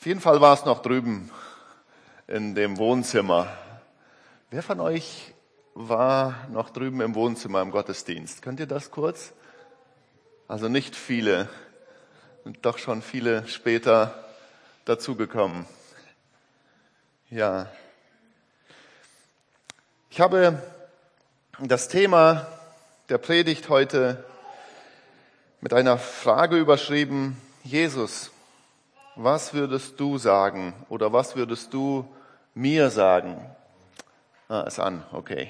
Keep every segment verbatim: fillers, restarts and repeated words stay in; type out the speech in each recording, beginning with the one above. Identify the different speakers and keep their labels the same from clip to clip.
Speaker 1: Auf jeden Fall war es noch drüben in dem Wohnzimmer. Wer von euch war noch drüben im Wohnzimmer im Gottesdienst? Könnt ihr das kurz? Also nicht viele, sind doch schon viele später dazugekommen. Ja. Ich habe das Thema der Predigt heute mit einer Frage überschrieben: Jesus, was würdest du sagen oder was würdest du mir sagen? Ah, ist an, okay.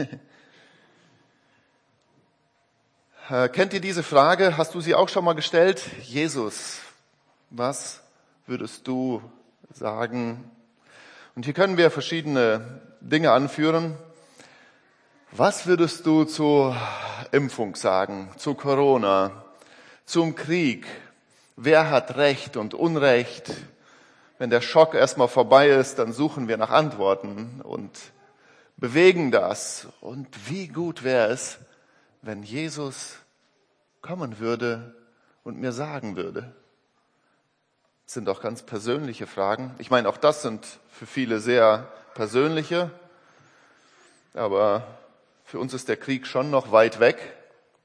Speaker 1: Kennt ihr diese Frage? Hast du sie auch schon mal gestellt? Jesus, was würdest du sagen? Und hier können wir verschiedene Dinge anführen. Was würdest du zur Impfung sagen, zu Corona, zum Krieg? Wer hat Recht und Unrecht? Wenn der Schock erstmal vorbei ist, dann suchen wir nach Antworten und bewegen das. Und wie gut wäre es, wenn Jesus kommen würde und mir sagen würde? Das sind doch ganz persönliche Fragen. Ich meine, auch das sind für viele sehr persönliche, aber für uns ist der Krieg schon noch weit weg.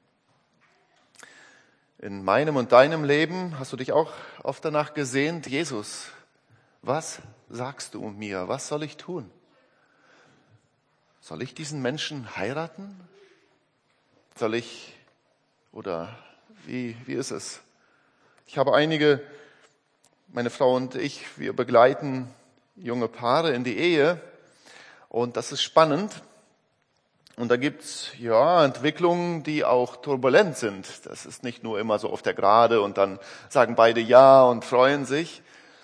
Speaker 1: In meinem und deinem Leben hast du dich auch oft danach gesehnt: Jesus, was sagst du mir? Was soll ich tun? Soll ich diesen Menschen heiraten? Soll ich, oder wie, wie ist es? Ich habe einige, meine Frau und ich, wir begleiten junge Paare in die Ehe und das ist spannend. Und da gibt's ja Entwicklungen, die auch turbulent sind. Das ist nicht nur immer so auf der Gerade und dann sagen beide ja und freuen sich.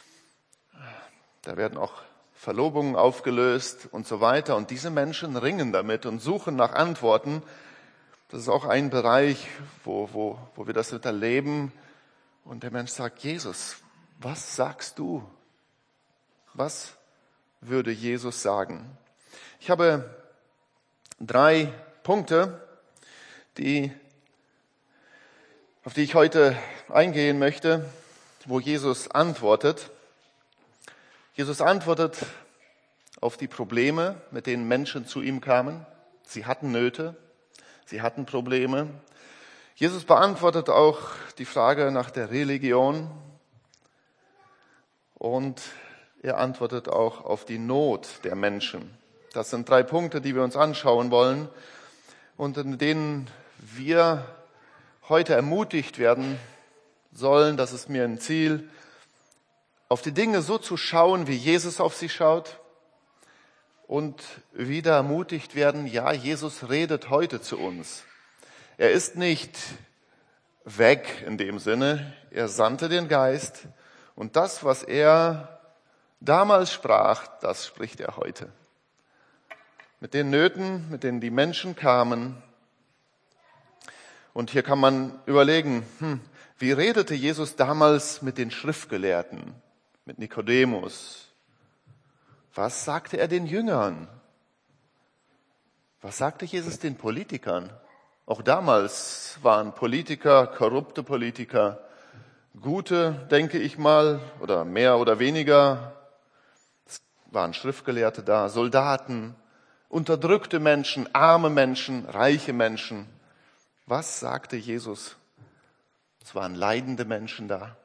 Speaker 1: Da werden auch Verlobungen aufgelöst und so weiter. Und diese Menschen ringen damit und suchen nach Antworten. Das ist auch ein Bereich, wo, wo, wo wir das erleben. Und der Mensch sagt: Jesus, was sagst du? Was würde Jesus sagen? Ich habe drei Punkte, die, auf die ich heute eingehen möchte, wo Jesus antwortet. Jesus antwortet auf die Probleme, mit denen Menschen zu ihm kamen. Sie hatten Nöte, sie hatten Probleme. Jesus beantwortet auch die Frage nach der Religion und er antwortet auch auf die Not der Menschen. Das sind drei Punkte, die wir uns anschauen wollen und in denen wir heute ermutigt werden sollen. Das ist mir ein Ziel, auf die Dinge so zu schauen, wie Jesus auf sie schaut und wieder ermutigt werden: Ja, Jesus redet heute zu uns. Er ist nicht weg in dem Sinne, er sandte den Geist und das, was er damals sprach, das spricht er heute. Mit den Nöten, mit denen die Menschen kamen. Und hier kann man überlegen, hm, wie redete Jesus damals mit den Schriftgelehrten, mit Nikodemus? Was sagte er den Jüngern? Was sagte Jesus den Politikern? Auch damals waren Politiker, korrupte Politiker, gute, denke ich mal, oder mehr oder weniger. Es waren Schriftgelehrte da, Soldaten, unterdrückte Menschen, arme Menschen, reiche Menschen. Was sagte Jesus? Es waren leidende Menschen da.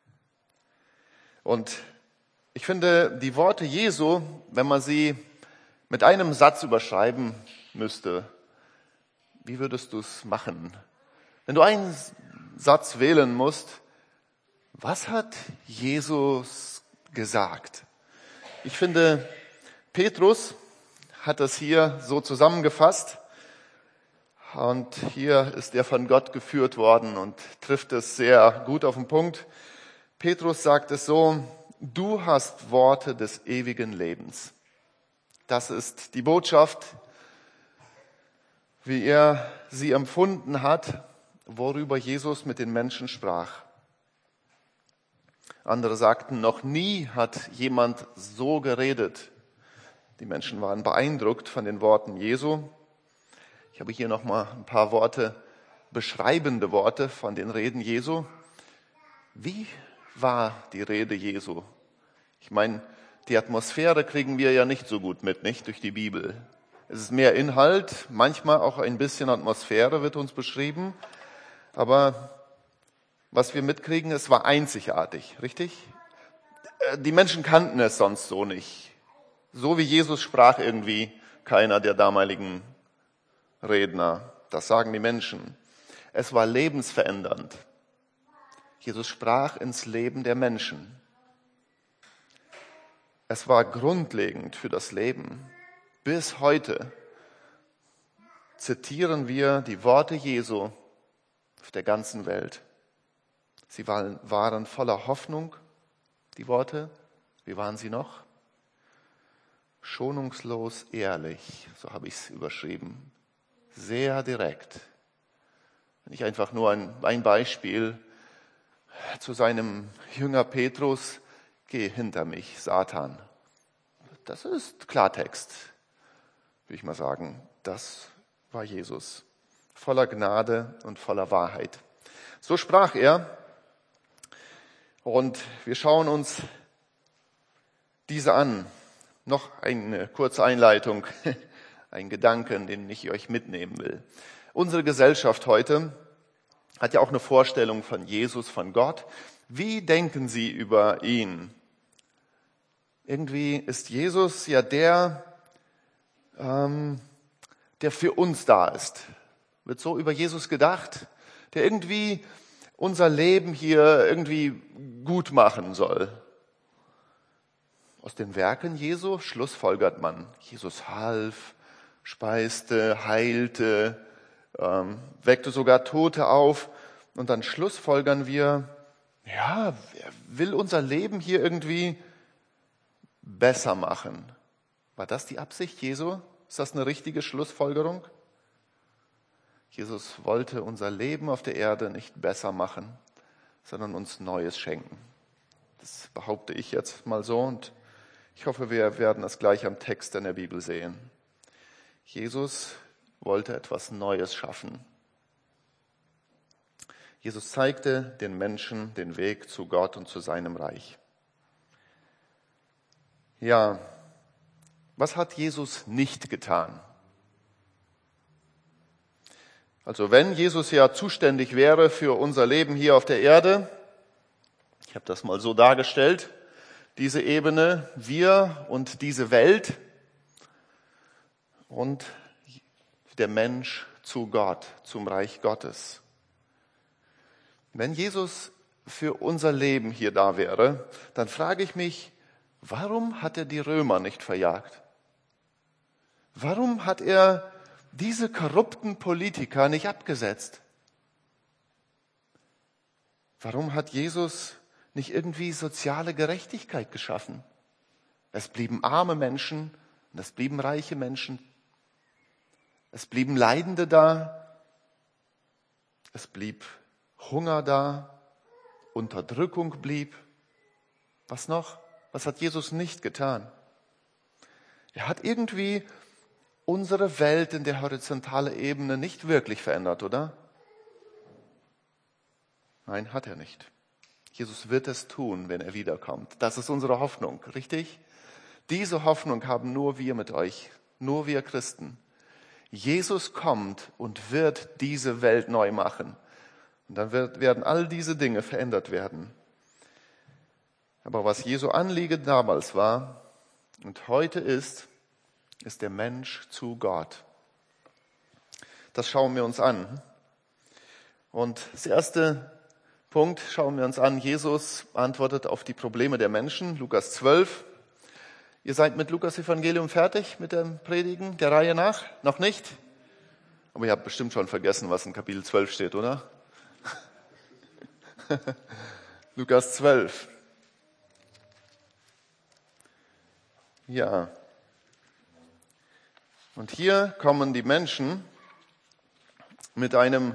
Speaker 1: Und ich finde, die Worte Jesu, wenn man sie mit einem Satz überschreiben müsste, wie würdest du es machen? Wenn du einen Satz wählen musst, was hat Jesus gesagt? Ich finde, Petrus hat das hier so zusammengefasst und hier ist er von Gott geführt worden und trifft es sehr gut auf den Punkt. Petrus sagt es so: Du hast Worte des ewigen Lebens. Das ist die Botschaft, wie er sie empfunden hat, worüber Jesus mit den Menschen sprach. Andere sagten, noch nie hat jemand so geredet. Die Menschen waren beeindruckt von den Worten Jesu. Ich habe hier nochmal ein paar Worte, beschreibende Worte von den Reden Jesu. Wie war die Rede Jesu? Ich meine, die Atmosphäre kriegen wir ja nicht so gut mit, nicht durch die Bibel. Es ist mehr Inhalt, manchmal auch ein bisschen Atmosphäre wird uns beschrieben. Aber was wir mitkriegen, es war einzigartig, richtig? Die Menschen kannten es sonst so nicht. So wie Jesus sprach irgendwie keiner der damaligen Redner. Das sagen die Menschen. Es war lebensverändernd. Jesus sprach ins Leben der Menschen. Es war grundlegend für das Leben. Bis heute zitieren wir die Worte Jesu auf der ganzen Welt. Sie waren, waren voller Hoffnung, die Worte. Wie waren sie noch? Schonungslos ehrlich, so habe ich es überschrieben. Sehr direkt. Wenn ich einfach nur ein, ein Beispiel zu seinem Jünger Petrus, geh hinter mich, Satan. Das ist Klartext, würde ich mal sagen. Das war Jesus, voller Gnade und voller Wahrheit. So sprach er. Und wir schauen uns diese an. Noch eine kurze Einleitung, ein Gedanken, den ich euch mitnehmen will. Unsere Gesellschaft heute hat ja auch eine Vorstellung von Jesus, von Gott. Wie denken Sie über ihn? Irgendwie ist Jesus ja der, ähm, der für uns da ist. Wird so über Jesus gedacht, der irgendwie unser Leben hier irgendwie gut machen soll. Aus den Werken Jesu schlussfolgert man, Jesus half, speiste, heilte, ähm, weckte sogar Tote auf. Und dann schlussfolgern wir, ja, er will unser Leben hier irgendwie besser machen. War das die Absicht Jesu? Ist das eine richtige Schlussfolgerung? Jesus wollte unser Leben auf der Erde nicht besser machen, sondern uns Neues schenken. Das behaupte ich jetzt mal so und ich hoffe, wir werden das gleich am Text in der Bibel sehen. Jesus wollte etwas Neues schaffen. Jesus zeigte den Menschen den Weg zu Gott und zu seinem Reich. Ja, was hat Jesus nicht getan? Also wenn Jesus ja zuständig wäre für unser Leben hier auf der Erde, ich habe das mal so dargestellt, diese Ebene, wir und diese Welt und der Mensch zu Gott, zum Reich Gottes. Wenn Jesus für unser Leben hier da wäre, dann frage ich mich, warum hat er die Römer nicht verjagt? Warum hat er diese korrupten Politiker nicht abgesetzt? Warum hat Jesus nicht irgendwie soziale Gerechtigkeit geschaffen? Es blieben arme Menschen und es blieben reiche Menschen. Es blieben Leidende da. Es blieb Hunger da. Unterdrückung blieb. Was noch? Was hat Jesus nicht getan? Er hat irgendwie unsere Welt in der horizontalen Ebene nicht wirklich verändert, oder? Nein, hat er nicht. Jesus wird es tun, wenn er wiederkommt. Das ist unsere Hoffnung, richtig? Diese Hoffnung haben nur wir mit euch, nur wir Christen. Jesus kommt und wird diese Welt neu machen. Und dann wird, werden all diese Dinge verändert werden. Aber was Jesu Anliegen damals war und heute ist, ist der Mensch zu Gott. Das schauen wir uns an. Und das erste Punkt schauen wir uns an. Jesus antwortet auf die Probleme der Menschen. Lukas zwölf. Ihr seid mit Lukas Evangelium fertig mit dem Predigen der Reihe nach? Noch nicht? Aber ihr habt bestimmt schon vergessen, was in Kapitel zwölf steht, oder? Lukas zwölf. Ja. Und hier kommen die Menschen mit einem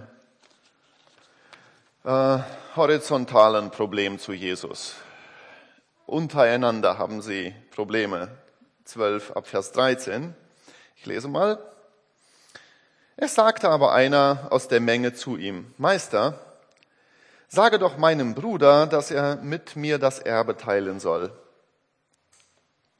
Speaker 1: äh, horizontalen Problem zu Jesus. Untereinander haben sie Probleme. zwölf ab Vers dreizehn. Ich lese mal. Es sagte aber einer aus der Menge zu ihm: Meister, sage doch meinem Bruder, dass er mit mir das Erbe teilen soll.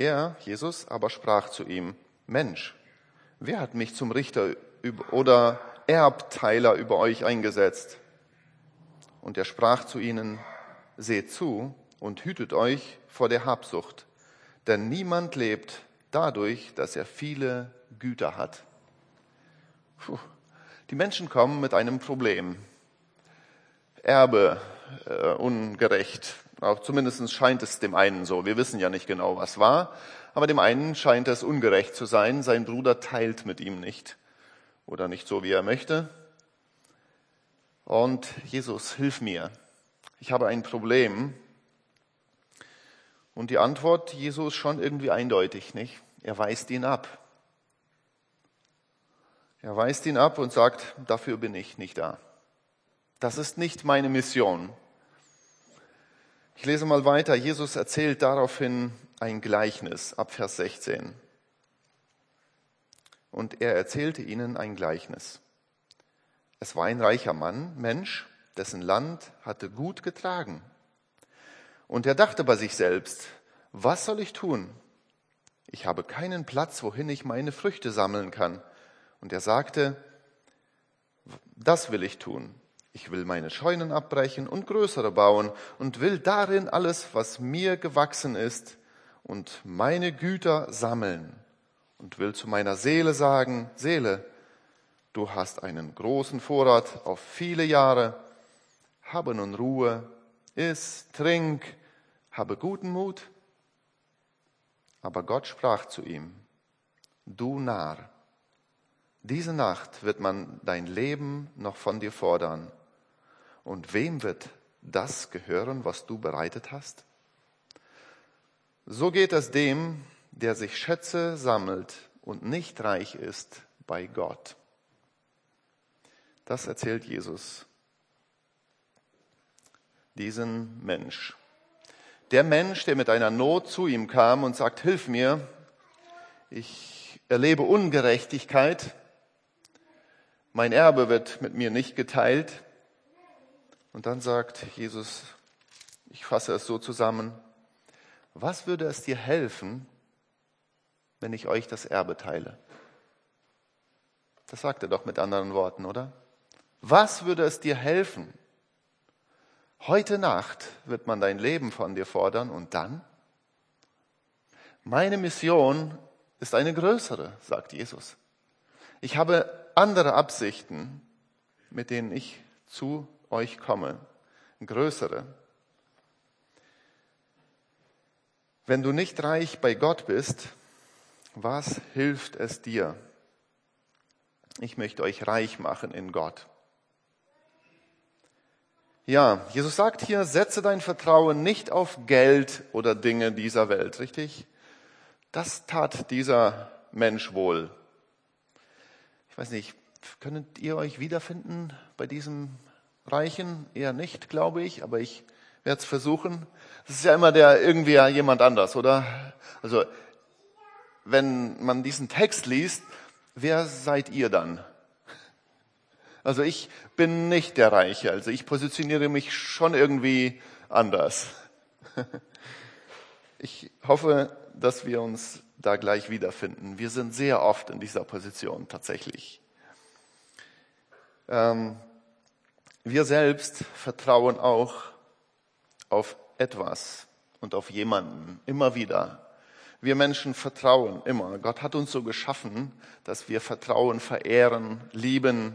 Speaker 1: Er, Jesus, aber sprach zu ihm, Mensch, wer hat mich zum Richter oder Erbteiler über euch eingesetzt? Und er sprach zu ihnen, seht zu und hütet euch vor der Habsucht, denn niemand lebt dadurch, dass er viele Güter hat. Puh. Die Menschen kommen mit einem Problem. Erbe, äh, ungerecht. Auch zumindest scheint es dem einen so. Wir wissen ja nicht genau, was war, aber dem einen scheint es ungerecht zu sein. Sein Bruder teilt mit ihm nicht oder nicht so, wie er möchte. Und Jesus, hilf mir. Ich habe ein Problem. Und die Antwort Jesu ist schon irgendwie eindeutig, nicht? Er weist ihn ab. Er weist ihn ab und sagt, dafür bin ich nicht da. Das ist nicht meine Mission. Ich lese mal weiter. Jesus erzählt daraufhin ein Gleichnis ab Vers sechzehn. Und er erzählte ihnen ein Gleichnis. Es war ein reicher Mann, Mensch, dessen Land hatte gut getragen. Und er dachte bei sich selbst, was soll ich tun? Ich habe keinen Platz, wohin ich meine Früchte sammeln kann. Und er sagte, das will ich tun. Ich will meine Scheunen abbrechen und größere bauen und will darin alles, was mir gewachsen ist, und meine Güter sammeln. Und will zu meiner Seele sagen, Seele, du hast einen großen Vorrat auf viele Jahre. Habe nun Ruhe, iss, trink, habe guten Mut. Aber Gott sprach zu ihm, du Narr, diese Nacht wird man dein Leben noch von dir fordern. Und wem wird das gehören, was du bereitet hast? So geht es dem, der sich Schätze sammelt und nicht reich ist bei Gott. Das erzählt Jesus. Diesen Mensch. Der Mensch, der mit einer Not zu ihm kam und sagt, hilf mir, ich erlebe Ungerechtigkeit, mein Erbe wird mit mir nicht geteilt. Und dann sagt Jesus, ich fasse es so zusammen, was würde es dir helfen, wenn ich euch das Erbe teile? Das sagt er doch mit anderen Worten, oder? Was würde es dir helfen? Heute Nacht wird man dein Leben von dir fordern und dann? Meine Mission ist eine größere, sagt Jesus. Ich habe andere Absichten, mit denen ich zu euch komme, größere. Wenn du nicht reich bei Gott bist, was hilft es dir? Ich möchte euch reich machen in Gott. Ja, Jesus sagt hier, setze dein Vertrauen nicht auf Geld oder Dinge dieser Welt, richtig? Das tat dieser Mensch wohl. Ich weiß nicht, könnt ihr euch wiederfinden bei diesem Reichen? Eher nicht, glaube ich, aber ich werde es versuchen. Das ist ja immer der irgendwie jemand anders, oder? Also, wenn man diesen Text liest, wer seid ihr dann? Also ich bin nicht der Reiche, also ich positioniere mich schon irgendwie anders. Ich hoffe, dass wir uns da gleich wiederfinden. Wir sind sehr oft in dieser Position tatsächlich. Ähm, wir selbst vertrauen auch auf etwas und auf jemanden, immer wieder. Wir Menschen vertrauen immer. Gott hat uns so geschaffen, dass wir Vertrauen verehren, lieben.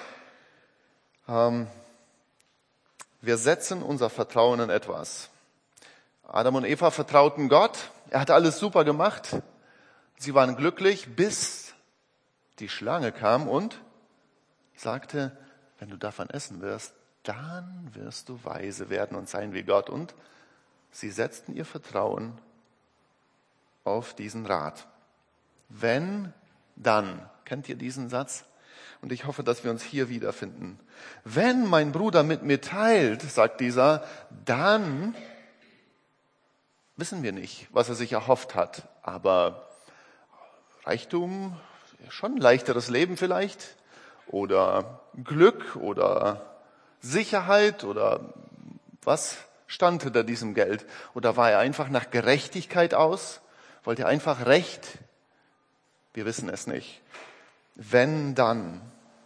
Speaker 1: Ähm, wir setzen unser Vertrauen in etwas. Adam und Eva vertrauten Gott. Er hatte alles super gemacht. Sie waren glücklich, bis die Schlange kam und sagte, wenn du davon essen wirst, dann wirst du weise werden und sein wie Gott. Und sie setzten ihr Vertrauen auf diesen Rat. Wenn, dann. Kennt ihr diesen Satz? Und ich hoffe, dass wir uns hier wiederfinden. Wenn mein Bruder mit mir teilt, sagt dieser, dann wissen wir nicht, was er sich erhofft hat. Aber Reichtum, schon ein leichteres Leben vielleicht. Oder Glück oder Sicherheit oder was stand hinter diesem Geld? Oder war er einfach nach Gerechtigkeit aus? Wollt ihr einfach Recht? Wir wissen es nicht. Wenn, dann.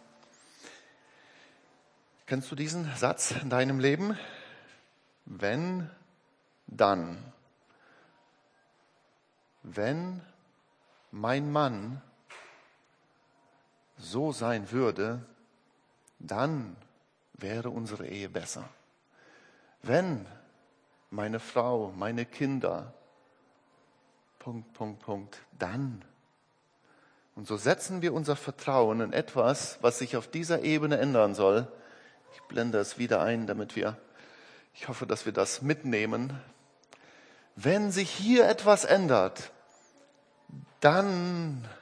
Speaker 1: Kennst du diesen Satz in deinem Leben? Wenn, dann. Wenn mein Mann so sein würde, dann wäre unsere Ehe besser. Wenn meine Frau, meine Kinder, Punkt, Punkt, Punkt, dann. Und so setzen wir unser Vertrauen in etwas, was sich auf dieser Ebene ändern soll. Ich blende es wieder ein, damit wir, ich hoffe, dass wir das mitnehmen. Wenn sich hier etwas ändert, dann.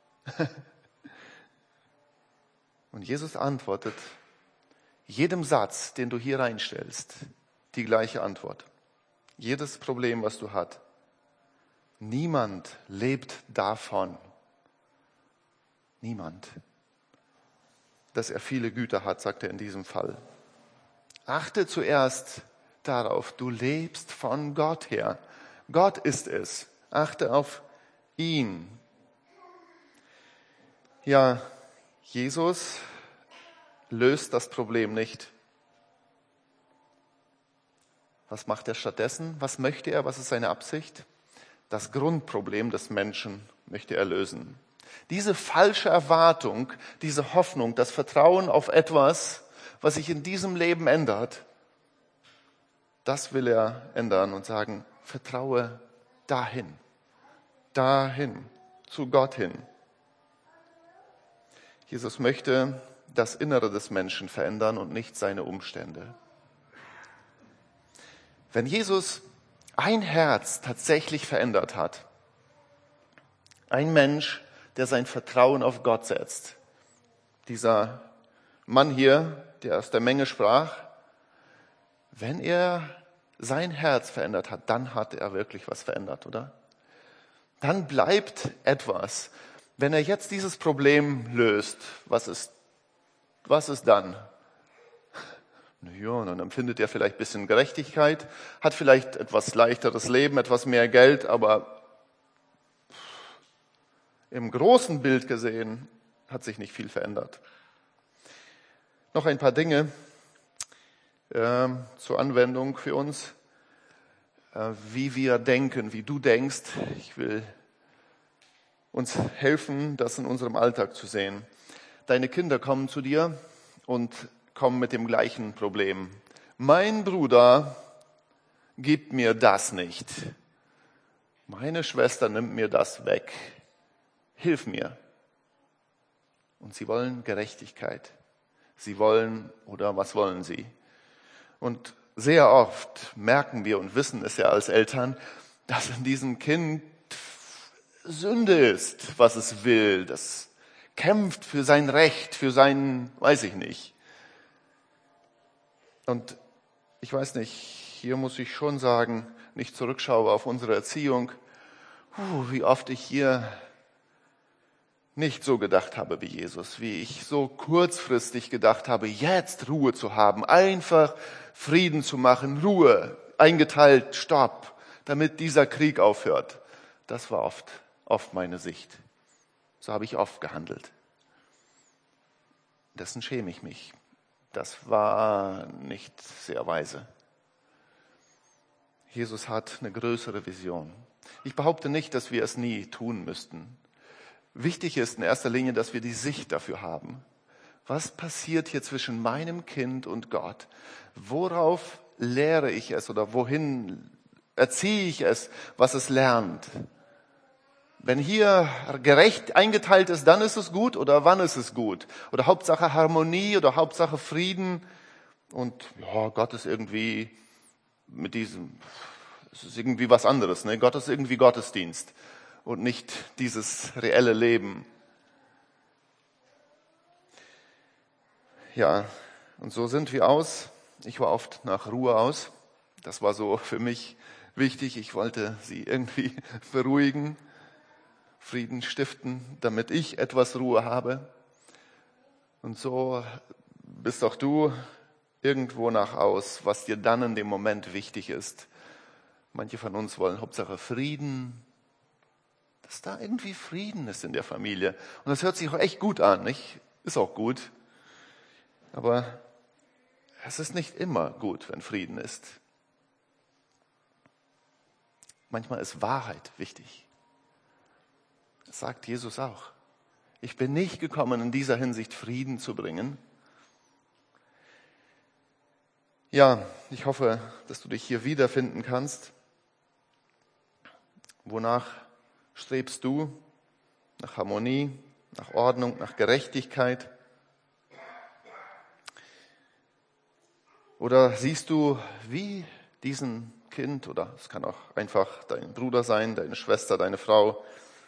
Speaker 1: Und Jesus antwortet jedem Satz, den du hier reinstellst, die gleiche Antwort. Jedes Problem, was du hast. Niemand lebt davon. Niemand. Dass er viele Güter hat, sagt er in diesem Fall. Achte zuerst darauf, du lebst von Gott her. Gott ist es. Achte auf ihn. Ja, Jesus löst das Problem nicht. Was macht er stattdessen? Was möchte er? Was ist seine Absicht? Das Grundproblem des Menschen möchte er lösen. Diese falsche Erwartung, diese Hoffnung, das Vertrauen auf etwas, was sich in diesem Leben ändert, das will er ändern und sagen, vertraue dahin, dahin, zu Gott hin. Jesus möchte das Innere des Menschen verändern und nicht seine Umstände. Wenn Jesus ein Herz tatsächlich verändert hat, ein Mensch, der sein Vertrauen auf Gott setzt, dieser Mann hier, der aus der Menge sprach, wenn er sein Herz verändert hat, dann hat er wirklich was verändert, oder? Dann bleibt etwas. Wenn er jetzt dieses Problem löst, was ist, was ist dann? Ja, dann empfindet er vielleicht ein bisschen Gerechtigkeit, hat vielleicht etwas leichteres Leben, etwas mehr Geld, aber im großen Bild gesehen hat sich nicht viel verändert. Noch ein paar Dinge äh, zur Anwendung für uns, äh, wie wir denken, wie du denkst. Ich will uns helfen, das in unserem Alltag zu sehen. Deine Kinder kommen zu dir und kommen mit dem gleichen Problem. Mein Bruder gibt mir das nicht. Meine Schwester nimmt mir das weg. Hilf mir. Und sie wollen Gerechtigkeit. Sie wollen, oder was wollen sie? Und sehr oft merken wir und wissen es ja als Eltern, dass in diesem Kind Sünde ist, was es will. Das kämpft für sein Recht, für sein, weiß ich nicht. Und ich weiß nicht, hier muss ich schon sagen, nicht zurückschaue auf unsere Erziehung, uh, wie oft ich hier nicht so gedacht habe wie Jesus, wie ich so kurzfristig gedacht habe, jetzt Ruhe zu haben, einfach Frieden zu machen, Ruhe, eingeteilt, Stopp, damit dieser Krieg aufhört. Das war oft, oft meine Sicht. So habe ich oft gehandelt. Dessen schäme ich mich. Das war nicht sehr weise. Jesus hat eine größere Vision. Ich behaupte nicht, dass wir es nie tun müssten. Wichtig ist in erster Linie, dass wir die Sicht dafür haben. Was passiert hier zwischen meinem Kind und Gott? Worauf lehre ich es oder wohin erziehe ich es, was es lernt? Wenn hier gerecht eingeteilt ist, dann ist es gut oder wann ist es gut? Oder Hauptsache Harmonie oder Hauptsache Frieden und ja, Gott ist irgendwie mit diesem, es ist irgendwie was anderes, ne? Gott ist irgendwie Gottesdienst und nicht dieses reelle Leben. Ja, und so sind wir aus. Ich war oft nach Ruhe aus. Das war so für mich wichtig. Ich wollte sie irgendwie beruhigen, Frieden stiften, damit ich etwas Ruhe habe. Und so bist auch du irgendwo nach aus, was dir dann in dem Moment wichtig ist. Manche von uns wollen Hauptsache Frieden, dass da irgendwie Frieden ist in der Familie. Und das hört sich auch echt gut an, nicht? Ist auch gut. Aber es ist nicht immer gut, wenn Frieden ist. Manchmal ist Wahrheit wichtig. Das sagt Jesus auch. Ich bin nicht gekommen, in dieser Hinsicht Frieden zu bringen. Ja, ich hoffe, dass du dich hier wiederfinden kannst. Wonach strebst du? Nach Harmonie, nach Ordnung, nach Gerechtigkeit? Oder siehst du wie diesen Kind, oder es kann auch einfach dein Bruder sein, deine Schwester, deine Frau,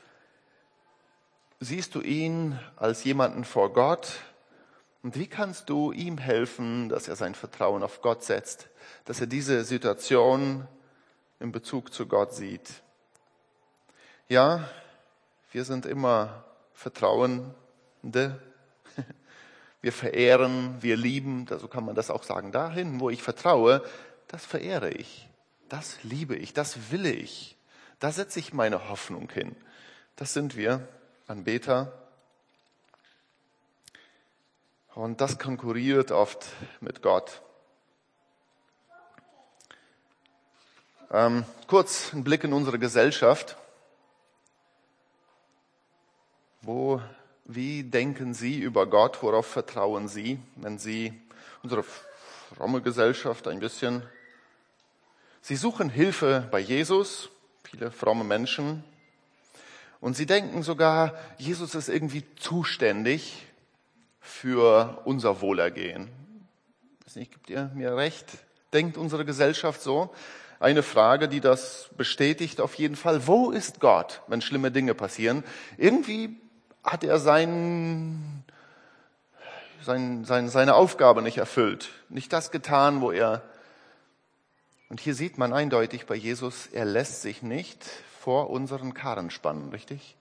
Speaker 1: siehst du ihn als jemanden vor Gott? Und wie kannst du ihm helfen, dass er sein Vertrauen auf Gott setzt, dass er diese Situation in Bezug zu Gott sieht? Ja, wir sind immer Vertrauende. Wir verehren, wir lieben, so kann man das auch sagen. Dahin, wo ich vertraue, das verehre ich, das liebe ich, das will ich. Da setze ich meine Hoffnung hin. Das sind wir, Anbeter. Und das konkurriert oft mit Gott. Ähm, kurz ein Blick in unsere Gesellschaft. Wo, wie denken Sie über Gott? Worauf vertrauen Sie, wenn Sie unsere fromme Gesellschaft ein bisschen... Sie suchen Hilfe bei Jesus, viele fromme Menschen. Und sie denken sogar, Jesus ist irgendwie zuständig für unser Wohlergehen. Ich weiß nicht, gibt ihr mir recht? Denkt unsere Gesellschaft so? Eine Frage, die das bestätigt auf jeden Fall. Wo ist Gott, wenn schlimme Dinge passieren? Irgendwie hat er sein, sein, sein, seine Aufgabe nicht erfüllt. Nicht das getan, wo er... Und hier sieht man eindeutig bei Jesus, er lässt sich nicht vor unseren Karren spannen, richtig?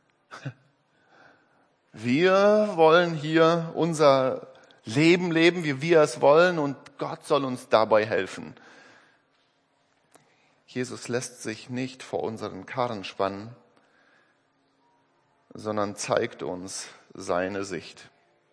Speaker 1: Wir wollen hier unser Leben leben, wie wir es wollen, und Gott soll uns dabei helfen. Jesus lässt sich nicht vor unseren Karren spannen, sondern zeigt uns seine Sicht.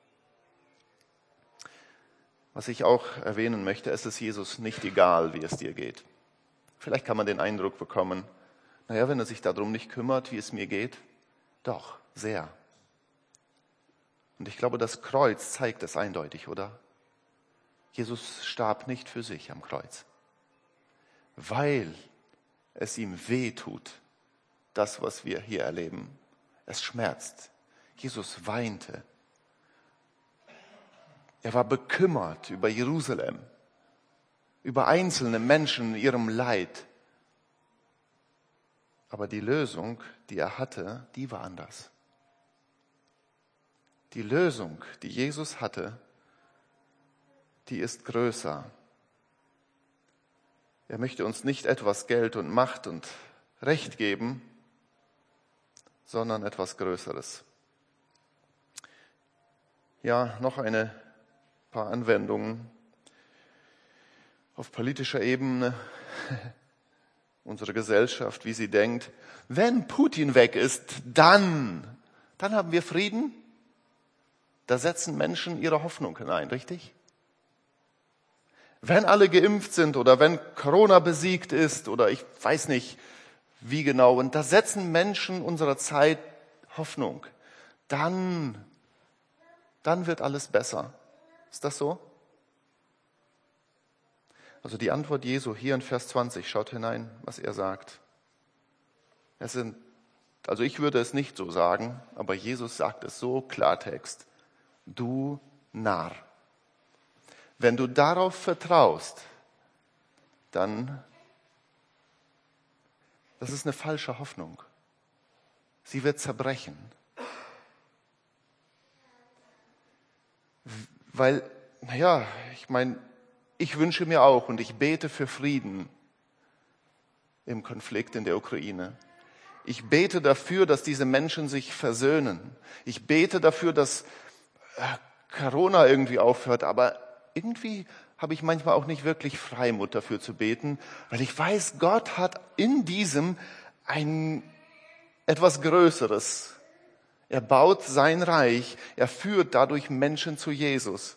Speaker 1: Was ich auch erwähnen möchte, es ist Jesus nicht egal, wie es dir geht. Vielleicht kann man den Eindruck bekommen, naja, wenn er sich darum nicht kümmert, wie es mir geht, doch, sehr. Und ich glaube, das Kreuz zeigt es eindeutig, oder? Jesus starb nicht für sich am Kreuz, weil es ihm weh tut, das, was wir hier erleben. Es schmerzt. Jesus weinte. Er war bekümmert über Jerusalem, über einzelne Menschen in ihrem Leid. Aber die Lösung, die er hatte, die war anders. Die Lösung, die Jesus hatte, die ist größer. Er möchte uns nicht etwas Geld und Macht und Recht geben, sondern etwas Größeres. Ja, noch eine paar Anwendungen auf politischer Ebene. Unsere Gesellschaft, wie sie denkt, wenn Putin weg ist, dann, dann haben wir Frieden. Da setzen Menschen ihre Hoffnung hinein, richtig? Wenn alle geimpft sind oder wenn Corona besiegt ist oder ich weiß nicht wie genau, und da setzen Menschen unserer Zeit Hoffnung, dann, dann wird alles besser. Ist das so? Also die Antwort Jesu hier in Vers zwanzig, schaut hinein, was er sagt. Es sind, also ich würde es nicht so sagen, aber Jesus sagt es so Klartext. Du Narr. Wenn du darauf vertraust, dann, das ist eine falsche Hoffnung. Sie wird zerbrechen. Weil, naja, ich meine, ich wünsche mir auch und ich bete für Frieden im Konflikt in der Ukraine. Ich bete dafür, dass diese Menschen sich versöhnen. Ich bete dafür, dass Corona irgendwie aufhört, aber irgendwie habe ich manchmal auch nicht wirklich Freimut dafür zu beten, weil ich weiß, Gott hat in diesem ein, etwas Größeres. Er baut sein Reich, er führt dadurch Menschen zu Jesus.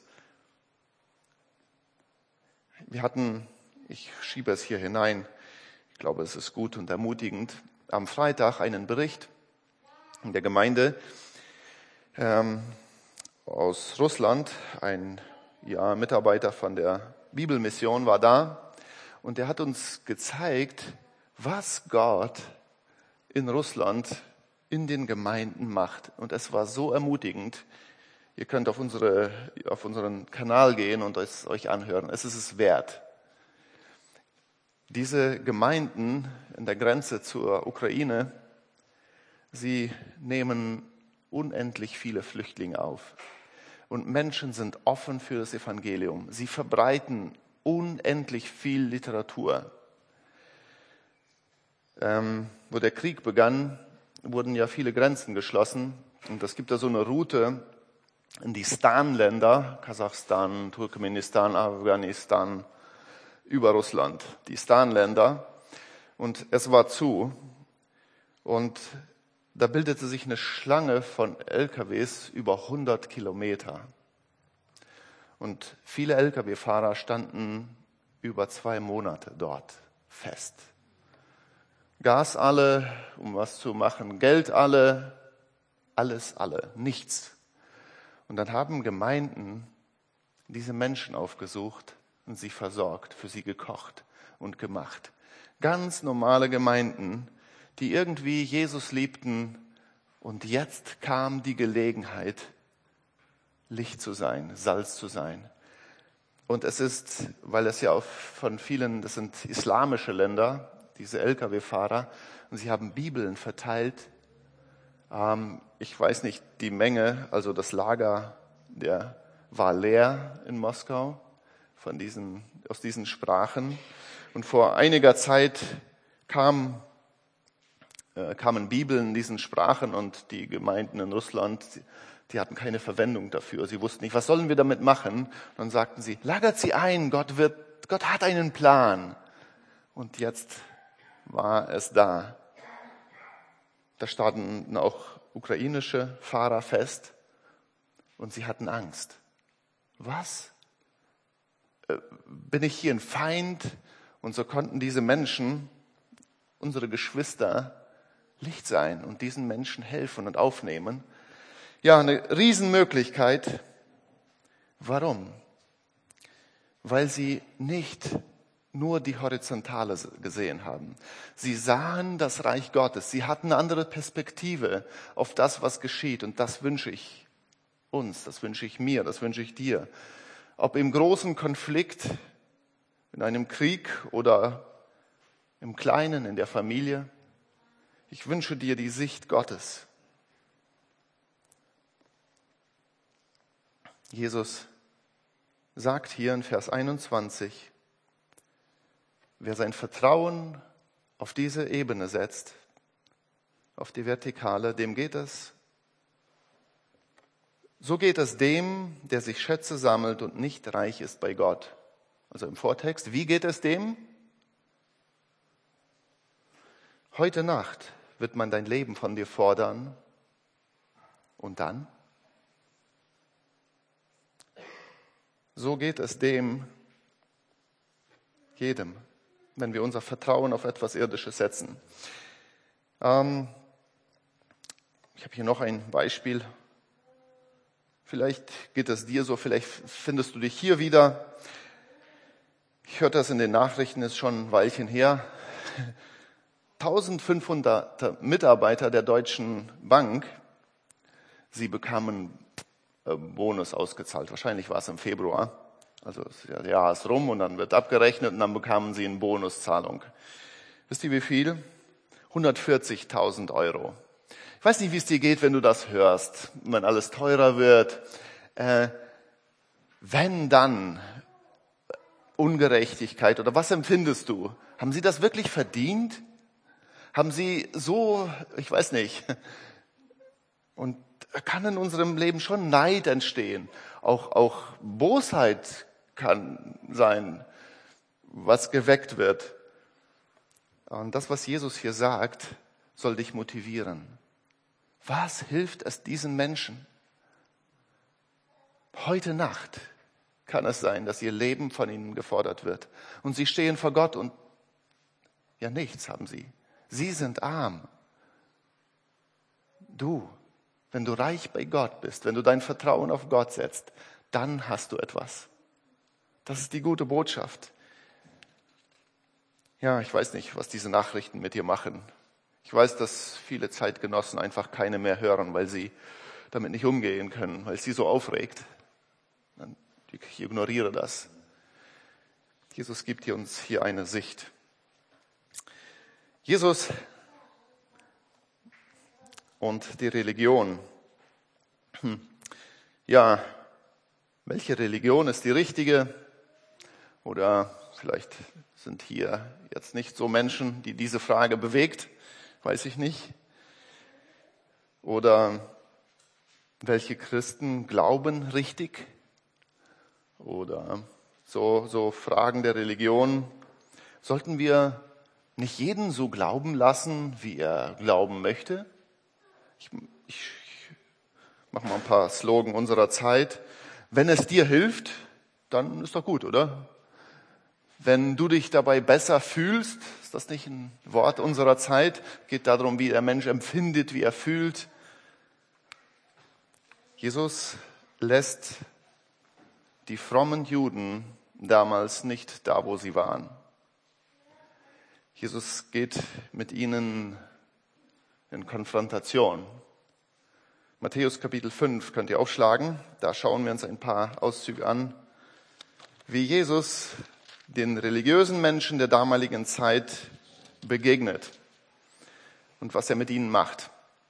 Speaker 1: Wir hatten, ich schiebe es hier hinein, ich glaube, es ist gut und ermutigend, am Freitag einen Bericht in der Gemeinde ähm, aus Russland. Ein ja, Mitarbeiter von der Bibelmission war da und der hat uns gezeigt, was Gott in Russland in den Gemeinden macht. Und es war so ermutigend. Ihr könnt auf, unsere, auf unseren Kanal gehen und es euch anhören. Es ist es wert. Diese Gemeinden in der Grenze zur Ukraine, sie nehmen unendlich viele Flüchtlinge auf. Und Menschen sind offen für das Evangelium. Sie verbreiten unendlich viel Literatur. Ähm, wo der Krieg begann, wurden ja viele Grenzen geschlossen. Und es gibt da so eine Route in die Stan-Länder, Kasachstan, Turkmenistan, Afghanistan, über Russland, die Stan-Länder. Und es war zu. Und da bildete sich eine Schlange von L K Ws über hundert Kilometer. Und viele L K W-Fahrer standen über zwei Monate dort fest. Gas alle, um was zu machen, Geld alle, alles alle, nichts. Und dann haben Gemeinden diese Menschen aufgesucht und sie versorgt, für sie gekocht und gemacht. Ganz normale Gemeinden, die irgendwie Jesus liebten und jetzt kam die Gelegenheit, Licht zu sein, Salz zu sein. Und es ist, weil es ja auch von vielen, das sind islamische Länder, diese L K W-Fahrer, und sie haben Bibeln verteilt. Ähm, ich weiß nicht die Menge, also das Lager der war leer in Moskau von diesen, aus diesen Sprachen. Und vor einiger Zeit kam, äh, kamen Bibeln in diesen Sprachen und die Gemeinden in Russland, die, die hatten keine Verwendung dafür. Sie wussten nicht, was sollen wir damit machen? Und dann sagten sie, lagert sie ein, Gott wird, Gott hat einen Plan. Und jetzt war es da. Da standen auch ukrainische Fahrer fest und sie hatten Angst. Was? Bin ich hier ein Feind? Und so konnten diese Menschen, unsere Geschwister, Licht sein und diesen Menschen helfen und aufnehmen. Ja, eine Riesenmöglichkeit. Warum? Weil sie nicht nur die Horizontale gesehen haben. Sie sahen das Reich Gottes. Sie hatten eine andere Perspektive auf das, was geschieht. Und das wünsche ich uns, das wünsche ich mir, das wünsche ich dir. Ob im großen Konflikt, in einem Krieg oder im Kleinen, in der Familie. Ich wünsche dir die Sicht Gottes. Jesus sagt hier in Vers einundzwanzig, wer sein Vertrauen auf diese Ebene setzt, auf die Vertikale, dem geht es. So geht es dem, der sich Schätze sammelt und nicht reich ist bei Gott. Also im Vortext, wie geht es dem? Heute Nacht wird man dein Leben von dir fordern. Und dann? So geht es dem, jedem, wenn wir unser Vertrauen auf etwas Irdisches setzen. Ähm, ich habe hier noch ein Beispiel. Vielleicht geht es dir so, vielleicht findest du dich hier wieder. Ich hörte das in den Nachrichten, ist schon ein Weilchen her. eintausendfünfhundert Mitarbeiter der Deutschen Bank, sie bekamen Bonus ausgezahlt. Wahrscheinlich war es im Februar. Also das Jahr ist rum und dann wird abgerechnet und dann bekamen sie eine Bonuszahlung. Wisst ihr wie viel? hundertvierzigtausend Euro. Ich weiß nicht, wie es dir geht, wenn du das hörst, wenn alles teurer wird. Äh, wenn dann Ungerechtigkeit oder was empfindest du? Haben sie das wirklich verdient? Haben sie so, ich weiß nicht. Und kann in unserem Leben schon Neid entstehen. Auch, auch Bosheit kann sein, was geweckt wird. Und das, was Jesus hier sagt, soll dich motivieren. Was hilft es diesen Menschen? Heute Nacht kann es sein, dass ihr Leben von ihnen gefordert wird. Und sie stehen vor Gott und ja, nichts haben sie. Sie sind arm. Du, wenn du reich bei Gott bist, wenn du dein Vertrauen auf Gott setzt, dann hast du etwas. Das ist die gute Botschaft. Ja, ich weiß nicht, was diese Nachrichten mit dir machen. Ich weiß, dass viele Zeitgenossen einfach keine mehr hören, weil sie damit nicht umgehen können, weil es sie so aufregt. Ich ignoriere das. Jesus gibt uns hier eine Sicht. Jesus und die Religion. Hm. Ja, welche Religion ist die richtige? Oder vielleicht sind hier jetzt nicht so Menschen, die diese Frage bewegt, weiß ich nicht. Oder welche Christen glauben richtig? Oder so, so Fragen der Religion. Sollten wir nicht jeden so glauben lassen, wie er glauben möchte? Ich, ich, ich mache mal ein paar Slogan unserer Zeit. Wenn es dir hilft, dann ist doch gut, oder? Wenn du dich dabei besser fühlst, ist das nicht ein Wort unserer Zeit? Geht darum, wie der Mensch empfindet, wie er fühlt. Jesus lässt die frommen Juden damals nicht da, wo sie waren. Jesus geht mit ihnen in Konfrontation. Matthäus Kapitel fünf könnt ihr aufschlagen. Da schauen wir uns ein paar Auszüge an, wie Jesus den religiösen Menschen der damaligen Zeit begegnet und was er mit ihnen macht.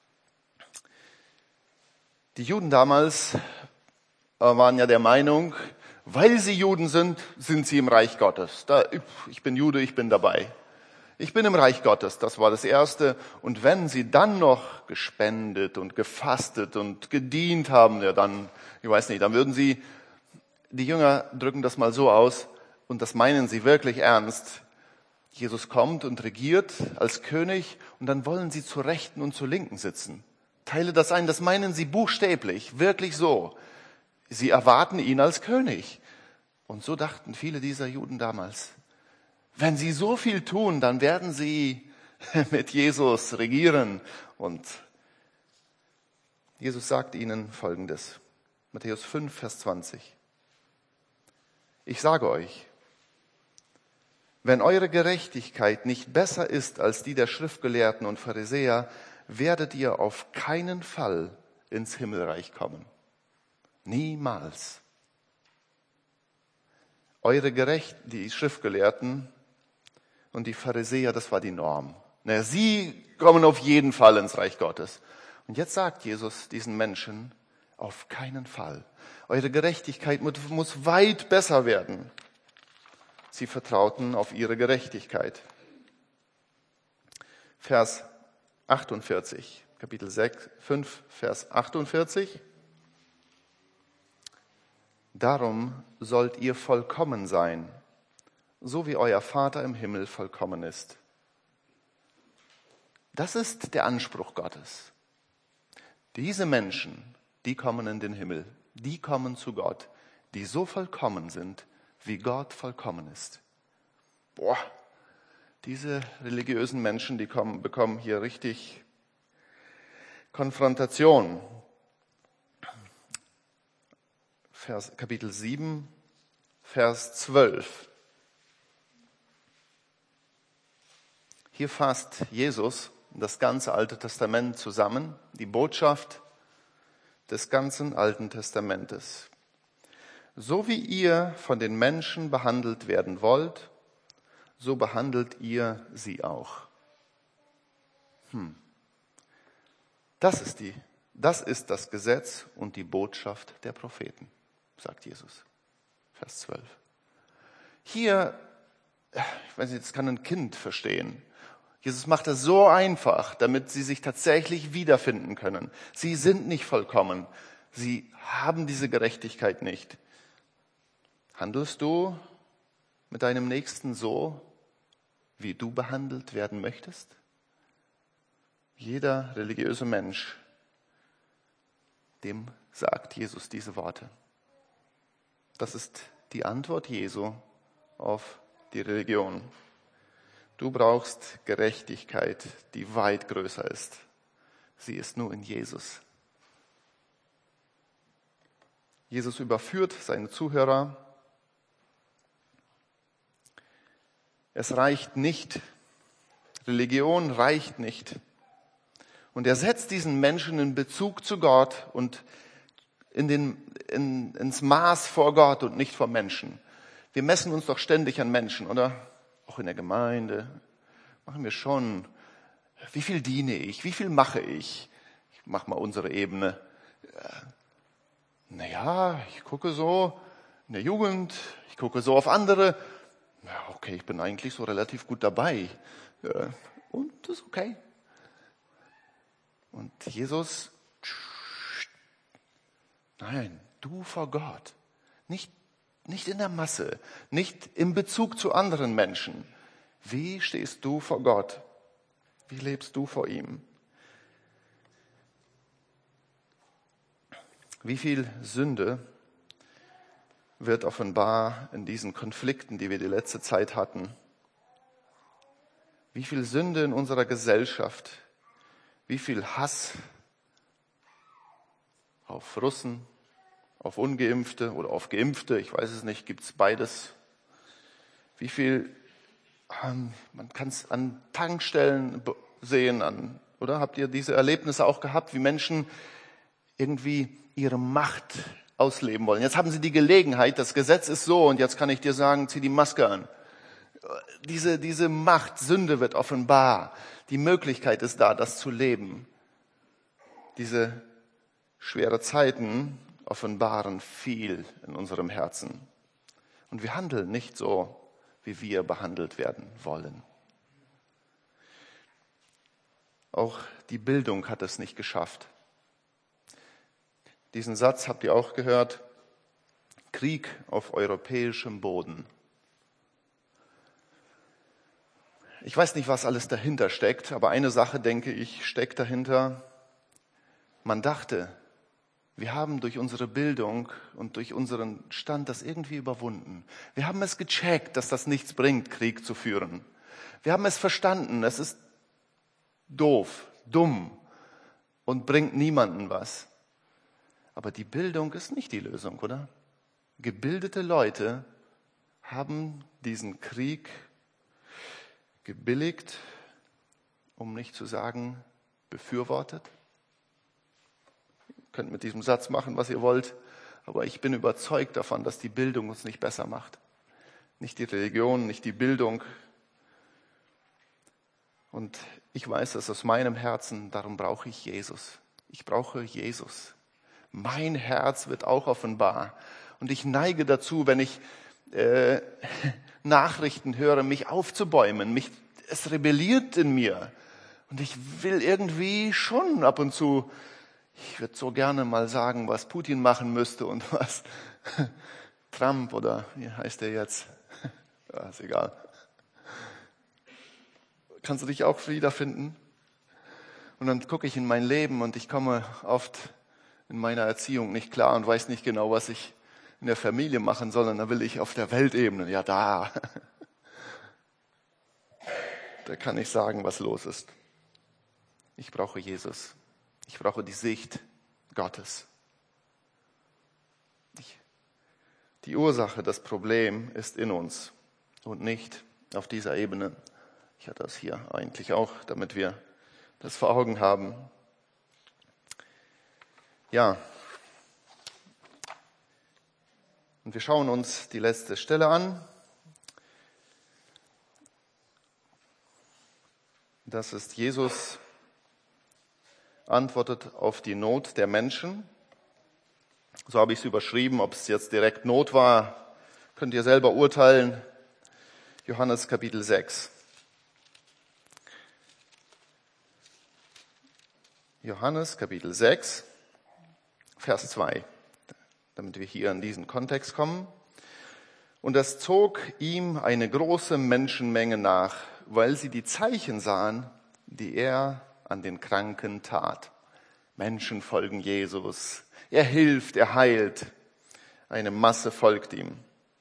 Speaker 1: Die Juden damals waren ja der Meinung, weil sie Juden sind, sind sie im Reich Gottes. Da, ich bin Jude, ich bin dabei. Ich bin im Reich Gottes, das war das Erste. Und wenn sie dann noch gespendet und gefastet und gedient haben, ja dann, ich weiß nicht, dann würden sie, die Jünger drücken das mal so aus, und das meinen sie wirklich ernst. Jesus kommt und regiert als König und dann wollen sie zur Rechten und zur Linken sitzen. Teile das ein, das meinen sie buchstäblich, wirklich so. Sie erwarten ihn als König. Und so dachten viele dieser Juden damals. Wenn sie so viel tun, dann werden sie mit Jesus regieren. Und Jesus sagt ihnen Folgendes. Matthäus fünf, Vers zwanzig. Ich sage euch, wenn eure Gerechtigkeit nicht besser ist als die der Schriftgelehrten und Pharisäer, werdet ihr auf keinen Fall ins Himmelreich kommen. Niemals. Eure Gerecht, die Schriftgelehrten und die Pharisäer, das war die Norm. Na, sie kommen auf jeden Fall ins Reich Gottes. Und jetzt sagt Jesus diesen Menschen, auf keinen Fall. Eure Gerechtigkeit muss weit besser werden. Sie vertrauten auf ihre Gerechtigkeit. Vers achtundvierzig, Kapitel sechs, fünf, Vers achtundvierzig. Darum sollt ihr vollkommen sein, so wie euer Vater im Himmel vollkommen ist. Das ist der Anspruch Gottes. Diese Menschen, die kommen in den Himmel, die kommen zu Gott, die so vollkommen sind, wie Gott vollkommen ist. Boah, diese religiösen Menschen, die kommen, bekommen hier richtig Konfrontation. Vers, Kapitel sieben, Vers zwölf. Hier fasst Jesus das ganze Alte Testament zusammen, die Botschaft des ganzen Alten Testamentes. So wie ihr von den Menschen behandelt werden wollt, so behandelt ihr sie auch. Hm. Das ist die, das ist das Gesetz und die Botschaft der Propheten, sagt Jesus. Vers zwölf. Hier, ich weiß nicht, das kann ein Kind verstehen. Jesus macht das so einfach, damit sie sich tatsächlich wiederfinden können. Sie sind nicht vollkommen. Sie haben diese Gerechtigkeit nicht. Handelst du mit deinem Nächsten so, wie du behandelt werden möchtest? Jeder religiöse Mensch, dem sagt Jesus diese Worte. Das ist die Antwort Jesu auf die Religion. Du brauchst Gerechtigkeit, die weit größer ist. Sie ist nur in Jesus. Jesus überführt seine Zuhörer. Es reicht nicht. Religion reicht nicht. Und er setzt diesen Menschen in Bezug zu Gott und in den, in, ins Maß vor Gott und nicht vor Menschen. Wir messen uns doch ständig an Menschen, oder? Auch in der Gemeinde machen wir schon. Wie viel diene ich? Wie viel mache ich? Ich mache mal unsere Ebene. Naja, ich gucke so in der Jugend, ich gucke so auf andere. Ja, okay, ich bin eigentlich so relativ gut dabei. Und das ist okay. Und Jesus, nein, du vor Gott. Nicht, nicht in der Masse, nicht in Bezug zu anderen Menschen. Wie stehst du vor Gott? Wie lebst du vor ihm? Wie viel Sünde wird offenbar in diesen Konflikten, die wir die letzte Zeit hatten? Wie viel Sünde in unserer Gesellschaft? Wie viel Hass auf Russen, auf Ungeimpfte oder auf Geimpfte? Ich weiß es nicht, gibt es beides? Wie viel, ähm, man kann es an Tankstellen sehen, an, oder? Habt ihr diese Erlebnisse auch gehabt, wie Menschen irgendwie ihre Macht ausleben wollen? Jetzt haben sie die Gelegenheit, das Gesetz ist so und jetzt kann ich dir sagen, zieh die Maske an. Diese, diese Macht, Sünde wird offenbar. Die Möglichkeit ist da, das zu leben. Diese schweren Zeiten offenbaren viel in unserem Herzen. Und wir handeln nicht so, wie wir behandelt werden wollen. Auch die Bildung hat es nicht geschafft. Diesen Satz habt ihr auch gehört. Krieg auf europäischem Boden. Ich weiß nicht, was alles dahinter steckt, aber eine Sache, denke ich, steckt dahinter. Man dachte, wir haben durch unsere Bildung und durch unseren Stand das irgendwie überwunden. Wir haben es gecheckt, dass das nichts bringt, Krieg zu führen. Wir haben es verstanden, es ist doof, dumm und bringt niemanden was. Aber die Bildung ist nicht die Lösung, oder? Gebildete Leute haben diesen Krieg gebilligt, um nicht zu sagen befürwortet. Ihr könnt mit diesem Satz machen, was ihr wollt, aber ich bin überzeugt davon, dass die Bildung uns nicht besser macht. Nicht die Religion, nicht die Bildung. Und ich weiß das aus meinem Herzen, darum brauche ich Jesus. Ich brauche Jesus. Mein Herz wird auch offenbar. Und ich neige dazu, wenn ich äh, Nachrichten höre, mich aufzubäumen. Mich, es rebelliert in mir. Und ich will irgendwie schon ab und zu, ich würde so gerne mal sagen, was Putin machen müsste und was Trump oder wie heißt der jetzt? Ja, ist egal. Kannst du dich auch wiederfinden? Und dann gucke ich in mein Leben und ich komme oft in meiner Erziehung nicht klar und weiß nicht genau, was ich in der Familie machen soll. Und dann will ich auf der Weltebene, ja da. Da kann ich sagen, was los ist. Ich brauche Jesus. Ich brauche die Sicht Gottes. Ich, die Ursache, das Problem ist in uns und nicht auf dieser Ebene. Ich hatte das hier eigentlich auch, damit wir das vor Augen haben. Ja. Und wir schauen uns die letzte Stelle an. Das ist Jesus antwortet auf die Not der Menschen. So habe ich es überschrieben, ob es jetzt direkt Not war, könnt ihr selber urteilen. Johannes Kapitel sechs. Johannes Kapitel sechs, Vers zwei, damit wir hier in diesen Kontext kommen. Und es zog ihm eine große Menschenmenge nach, weil sie die Zeichen sahen, die er an den Kranken tat. Menschen folgen Jesus. Er hilft, er heilt. Eine Masse folgt ihm.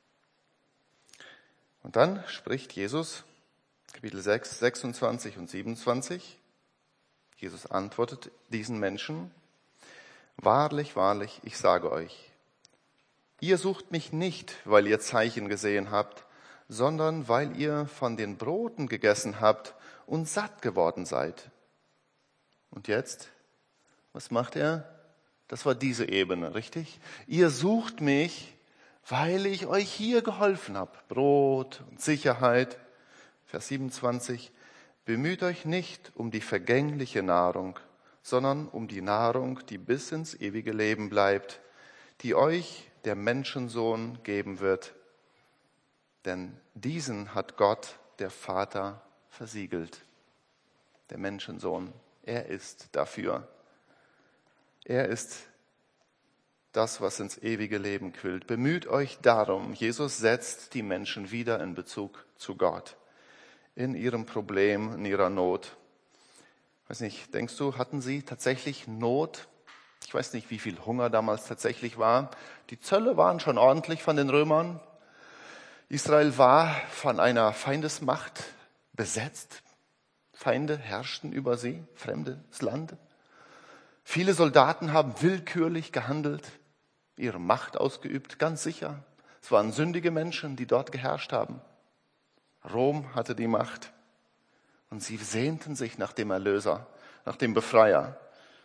Speaker 1: Und dann spricht Jesus, Kapitel sechs, sechsundzwanzig und siebenundzwanzig. Jesus antwortet diesen Menschen: Wahrlich, wahrlich, ich sage euch, ihr sucht mich nicht, weil ihr Zeichen gesehen habt, sondern weil ihr von den Broten gegessen habt und satt geworden seid. Und jetzt, was macht er? Das war diese Ebene, richtig? Ihr sucht mich, weil ich euch hier geholfen habe. Brot und Sicherheit. Vers siebenundzwanzig. Bemüht euch nicht um die vergängliche Nahrung, sondern um die Nahrung, die bis ins ewige Leben bleibt, die euch der Menschensohn geben wird. Denn diesen hat Gott, der Vater, versiegelt. Der Menschensohn, er ist dafür. Er ist das, was ins ewige Leben quillt. Bemüht euch darum. Jesus setzt die Menschen wieder in Bezug zu Gott. In ihrem Problem, in ihrer Not. Ich weiß nicht, denkst du, hatten sie tatsächlich Not? Ich weiß nicht, wie viel Hunger damals tatsächlich war. Die Zölle waren schon ordentlich von den Römern. Israel war von einer Feindesmacht besetzt. Feinde herrschten über sie, fremdes Land. Viele Soldaten haben willkürlich gehandelt, ihre Macht ausgeübt, ganz sicher. Es waren sündige Menschen, die dort geherrscht haben. Rom hatte die Macht und sie sehnten sich nach dem Erlöser, nach dem Befreier.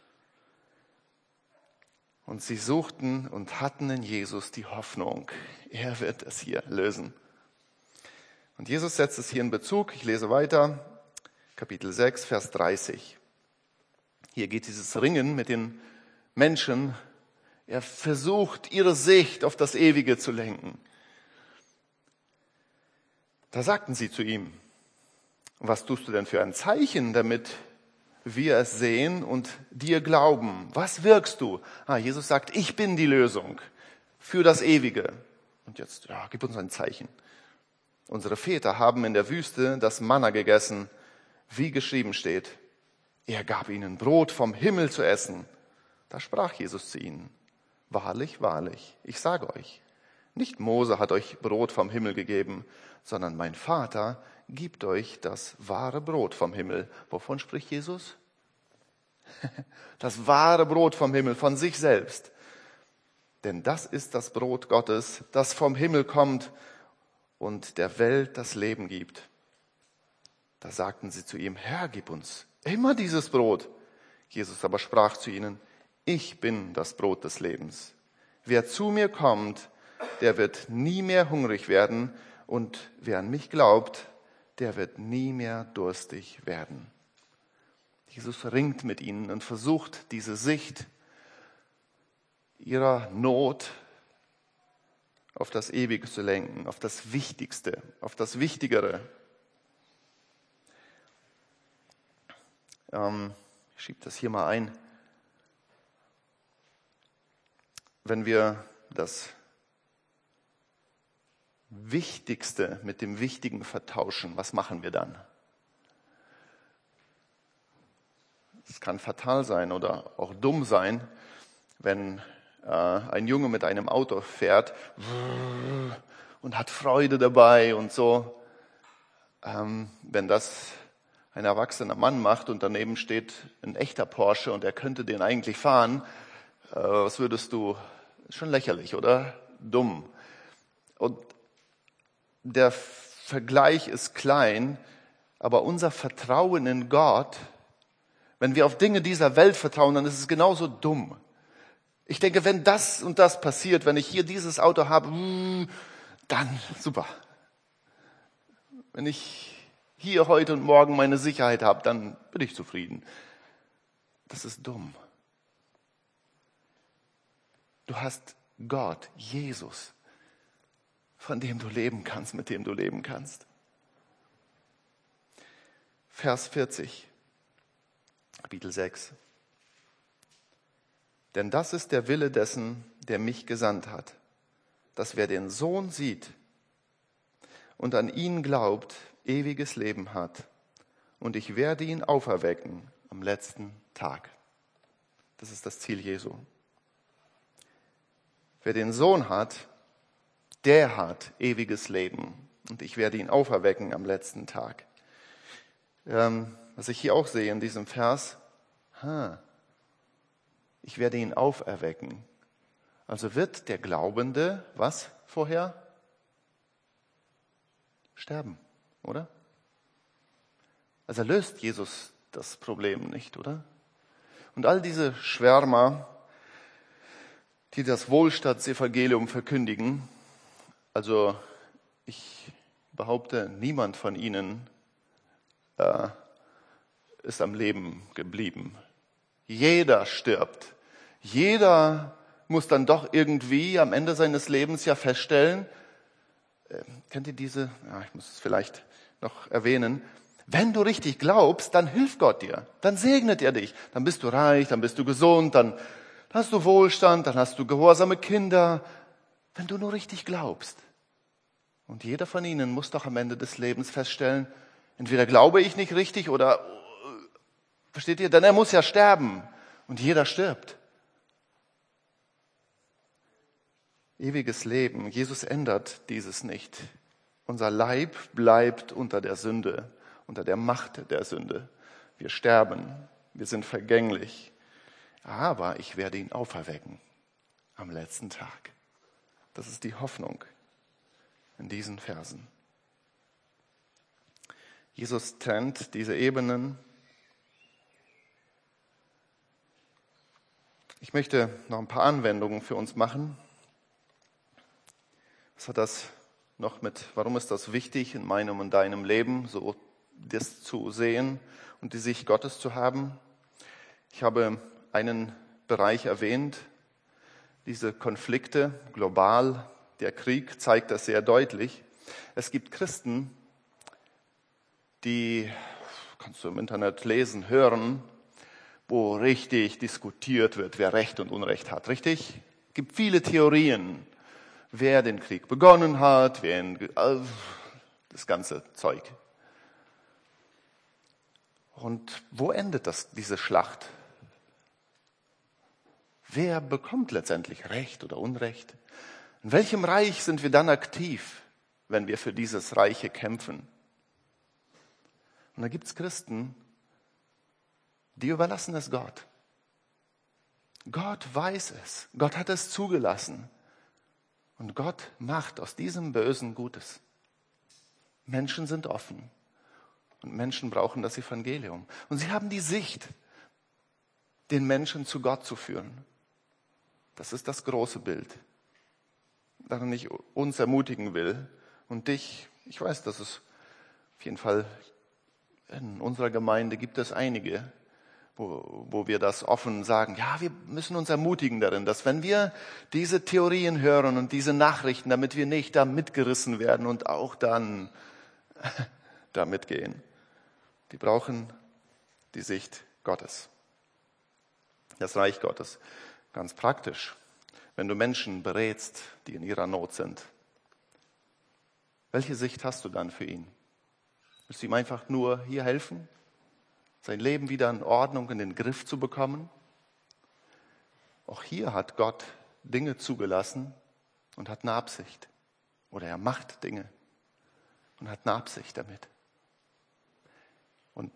Speaker 1: Und sie suchten und hatten in Jesus die Hoffnung, er wird es hier lösen. Und Jesus setzt es hier in Bezug, ich lese weiter, Kapitel sechs, Vers dreißig. Hier geht dieses Ringen mit den Menschen. Er versucht, ihre Sicht auf das Ewige zu lenken. Da sagten sie zu ihm: Was tust du denn für ein Zeichen, damit wir es sehen und dir glauben? Was wirkst du? Ah, Jesus sagt, ich bin die Lösung für das Ewige. Und jetzt, ja, gib uns ein Zeichen. Unsere Väter haben in der Wüste das Manna gegessen, wie geschrieben steht. Er gab ihnen Brot vom Himmel zu essen. Da sprach Jesus zu ihnen: Wahrlich, wahrlich, ich sage euch, nicht Mose hat euch Brot vom Himmel gegeben, sondern mein Vater gibt euch das wahre Brot vom Himmel. Wovon spricht Jesus? Das wahre Brot vom Himmel, von sich selbst. Denn das ist das Brot Gottes, das vom Himmel kommt und der Welt das Leben gibt. Da sagten sie zu ihm: Herr, gib uns immer dieses Brot. Jesus aber sprach zu ihnen: Ich bin das Brot des Lebens. Wer zu mir kommt, der wird nie mehr hungrig werden, und wer an mich glaubt, der wird nie mehr durstig werden. Jesus ringt mit ihnen und versucht, diese Sicht ihrer Not auf das Ewige zu lenken, auf das Wichtigste, auf das Wichtigere. Ähm, ich schiebe das hier mal ein. Wenn wir das Wichtigste mit dem Wichtigen vertauschen, was machen wir dann? Es kann fatal sein oder auch dumm sein, wenn äh, ein Junge mit einem Auto fährt und hat Freude dabei und so. Ähm, wenn das ein erwachsener Mann macht und daneben steht ein echter Porsche und er könnte den eigentlich fahren, äh, was würdest du? Schon lächerlich, oder? Dumm. Und der Vergleich ist klein, aber unser Vertrauen in Gott, wenn wir auf Dinge dieser Welt vertrauen, dann ist es genauso dumm. Ich denke, wenn das und das passiert, wenn ich hier dieses Auto habe, dann super. Wenn ich hier heute und morgen meine Sicherheit habe, dann bin ich zufrieden. Das ist dumm. Du hast Gott, Jesus, von dem du leben kannst, mit dem du leben kannst. Vers vierzig, Kapitel sechs. Denn das ist der Wille dessen, der mich gesandt hat, dass wer den Sohn sieht und an ihn glaubt, ewiges Leben hat. Und ich werde ihn auferwecken am am letzten Tag. Das ist das Ziel Jesu. Wer den Sohn hat, der hat ewiges Leben. Und ich werde ihn auferwecken am letzten Tag. Ähm, was ich hier auch sehe in diesem Vers, ha, ich werde ihn auferwecken. Also wird der Glaubende, was vorher? Sterben, oder? Also löst Jesus das Problem nicht, oder? Und all diese Schwärmer, die das Wohlstandsevangelium verkündigen, also ich behaupte, niemand von ihnen äh, ist am Leben geblieben. Jeder stirbt. Jeder muss dann doch irgendwie am Ende seines Lebens ja feststellen, äh, kennt ihr diese, ja, ich muss es vielleicht noch erwähnen, wenn du richtig glaubst, dann hilft Gott dir, dann segnet er dich, dann bist du reich, dann bist du gesund, dann hast du Wohlstand, dann hast du gehorsame Kinder, wenn du nur richtig glaubst. Und jeder von ihnen muss doch am Ende des Lebens feststellen, entweder glaube ich nicht richtig oder, versteht ihr, denn er muss ja sterben und jeder stirbt. Ewiges Leben, Jesus ändert dieses nicht. Unser Leib bleibt unter der Sünde, unter der Macht der Sünde. Wir sterben, wir sind vergänglich. Aber ich werde ihn auferwecken am letzten Tag. Das ist die Hoffnung in diesen Versen. Jesus trennt diese Ebenen. Ich möchte noch ein paar Anwendungen für uns machen. Was hat das noch mit, warum ist das wichtig in meinem und deinem Leben, so das zu sehen und die Sicht Gottes zu haben? Ich habe einen Bereich erwähnt, diese Konflikte global, der Krieg zeigt das sehr deutlich. Es gibt Christen, die, kannst du im Internet lesen, hören, wo richtig diskutiert wird, wer Recht und Unrecht hat, richtig? Es gibt viele Theorien, wer den Krieg begonnen hat, wer ihn, das ganze Zeug. Und wo endet das, diese Schlacht? Wer bekommt letztendlich Recht oder Unrecht? In welchem Reich sind wir dann aktiv, wenn wir für dieses Reiche kämpfen? Und da gibt es Christen, die überlassen es Gott. Gott weiß es. Gott hat es zugelassen. Und Gott macht aus diesem Bösen Gutes. Menschen sind offen. Und Menschen brauchen das Evangelium. Und sie haben die Sicht, den Menschen zu Gott zu führen. Das ist das große Bild, daran ich uns ermutigen will. Und dich, ich weiß, dass es auf jeden Fall in unserer Gemeinde gibt es einige, wo, wo wir das offen sagen. Ja, wir müssen uns ermutigen darin, dass wenn wir diese Theorien hören und diese Nachrichten, damit wir nicht da mitgerissen werden und auch dann da mitgehen. Die brauchen die Sicht Gottes, das Reich Gottes. Ganz praktisch, wenn du Menschen berätst, die in ihrer Not sind. Welche Sicht hast du dann für ihn? Willst du ihm einfach nur hier helfen, sein Leben wieder in Ordnung, in den Griff zu bekommen? Auch hier hat Gott Dinge zugelassen und hat eine Absicht. Oder er macht Dinge und hat eine Absicht damit. Und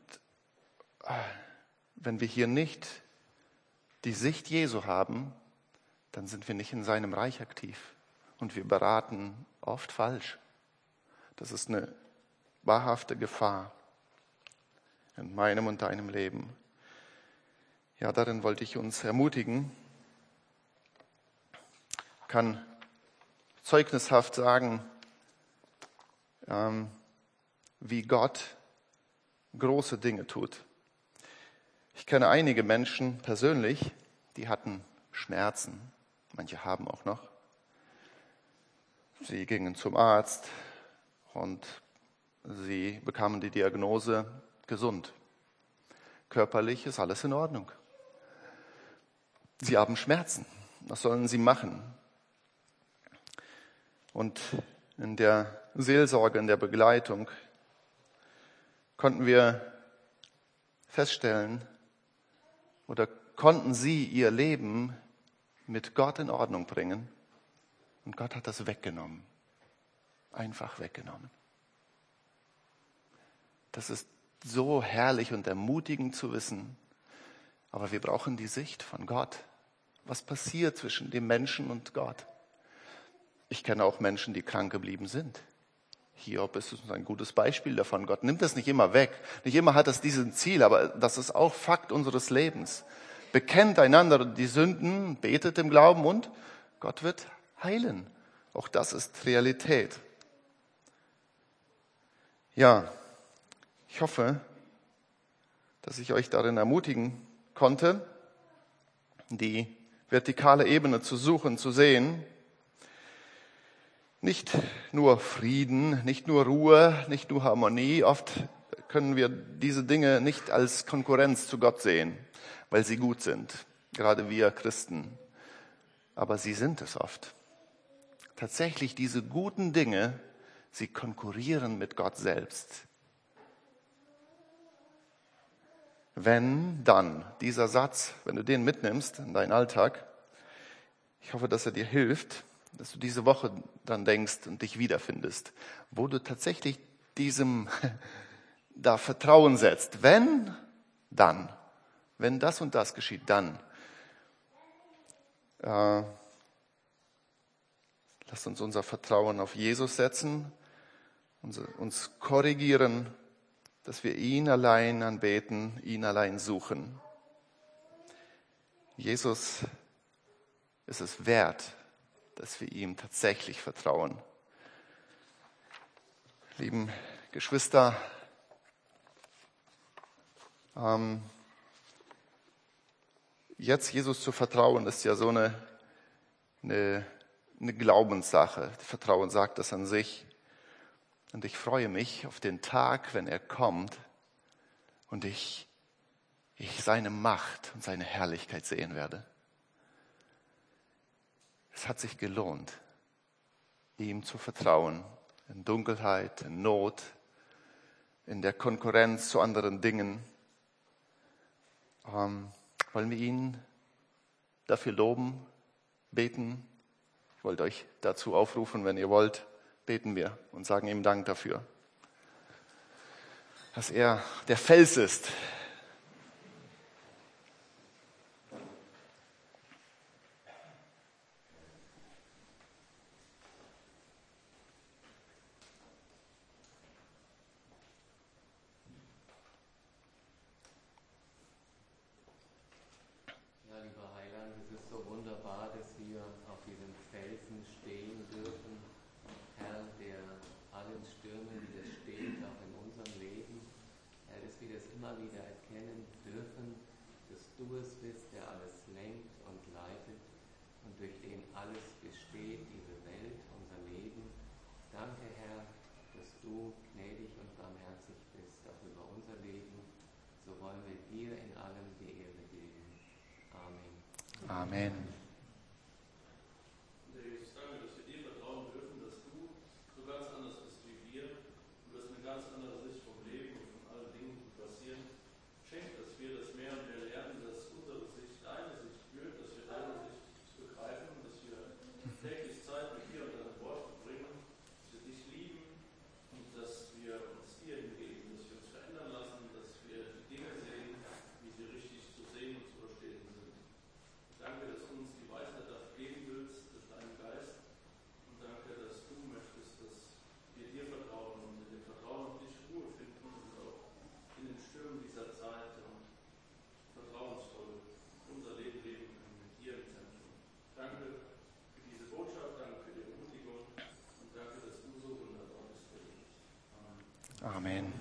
Speaker 1: wenn wir hier nicht die Sicht Jesu haben, dann sind wir nicht in seinem Reich aktiv. Und wir beraten oft falsch. Das ist eine wahrhafte Gefahr in meinem und deinem Leben. Ja, darin wollte ich uns ermutigen. Ich kann zeugnishaft sagen, ähm, wie Gott große Dinge tut. Ich kenne einige Menschen persönlich, die hatten Schmerzen. Manche haben auch noch. Sie gingen zum Arzt und sie bekamen die Diagnose gesund. Körperlich ist alles in Ordnung. Sie haben Schmerzen. Was sollen sie machen? Und in der Seelsorge, in der Begleitung konnten wir feststellen, Oder konnten sie ihr Leben mit Gott in Ordnung bringen? Und Gott hat das weggenommen. Einfach weggenommen. Das ist so herrlich und ermutigend zu wissen. Aber wir brauchen die Sicht von Gott. Was passiert zwischen dem Menschen und Gott? Ich kenne auch Menschen, die krank geblieben sind. Hiob ist ein gutes Beispiel davon. Gott nimmt das nicht immer weg. Nicht immer hat es diesen Ziel, aber das ist auch Fakt unseres Lebens. Bekennt einander die Sünden, betet im Glauben und Gott wird heilen. Auch das ist Realität. Ja, ich hoffe, dass ich euch darin ermutigen konnte, die vertikale Ebene zu suchen, zu sehen. Nicht nur Frieden, nicht nur Ruhe, nicht nur Harmonie. Oft können wir diese Dinge nicht als Konkurrenz zu Gott sehen, weil sie gut sind, gerade wir Christen. Aber sie sind es oft. Tatsächlich diese guten Dinge, sie konkurrieren mit Gott selbst. Wenn, dann, dieser Satz, wenn du den mitnimmst in deinen Alltag, ich hoffe, dass er dir hilft, dass du diese Woche dran denkst und dich wiederfindest, wo du tatsächlich diesem da Vertrauen setzt. Wenn, dann. Wenn das und das geschieht, dann. Äh, lasst uns unser Vertrauen auf Jesus setzen, uns, uns korrigieren, dass wir ihn allein anbeten, ihn allein suchen. Jesus ist es wert, dass wir ihm tatsächlich vertrauen. Lieben Geschwister, ähm, jetzt Jesus zu vertrauen, ist ja so eine, eine, eine Glaubenssache. Vertrauen sagt das an sich. Und ich freue mich auf den Tag, wenn er kommt und ich, ich seine Macht und seine Herrlichkeit sehen werde. Es hat sich gelohnt, ihm zu vertrauen, in Dunkelheit, in Not, in der Konkurrenz zu anderen Dingen. Ähm, wollen wir ihn dafür loben, beten? Ich wollte euch dazu aufrufen, wenn ihr wollt, beten wir und sagen ihm Dank dafür, dass er der Fels ist. Amen.
Speaker 2: Jesus, danke, dass wir dir vertrauen dürfen, dass du so ganz anders bist wie wir. Du hast eine ganz andere Sicht vom Leben und von allen Dingen, die passieren. Schenk, dass wir das mehr und mehr lernen, dass unsere Sicht deine Sicht führt, dass wir deine Sicht begreifen und dass wir täglich Zeit mit dir und deinem Wort verbringen, dass wir dich lieben und dass wir uns dir hingeben, dass wir uns verändern lassen, dass wir die Dinge sehen, wie sie richtig zu sehen und zu verstehen sind. Danke, dass du uns die Weisheit dafür geben willst, durch deinen Geist. Und danke, dass du möchtest, dass wir dir vertrauen und in dem Vertrauen auf dich Ruhe finden und auch in den Stürmen dieser Zeit und vertrauensvoll unser Leben leben können mit dir im Zentrum. Danke für diese Botschaft, danke für die Ermutigung und danke, dass du so wunderbar bist. Amen.
Speaker 1: Amen.